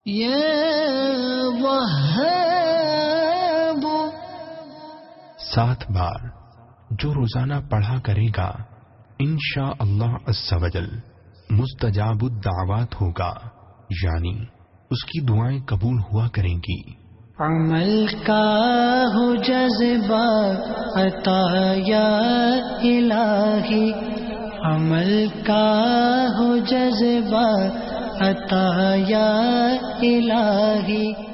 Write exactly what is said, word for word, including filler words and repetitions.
या वहाब, सात बार जो रोजाना पढ़ा करेगा इंशा अल्लाह अज़्ज़ा वजल मुस्तजाबुद दावात होगा, यानी उसकी दुआएं कबूल हुआ करेंगी। अमल का हो जज़्बा अता या इलाही, अमल का हो जज़्बा अता या इलाही।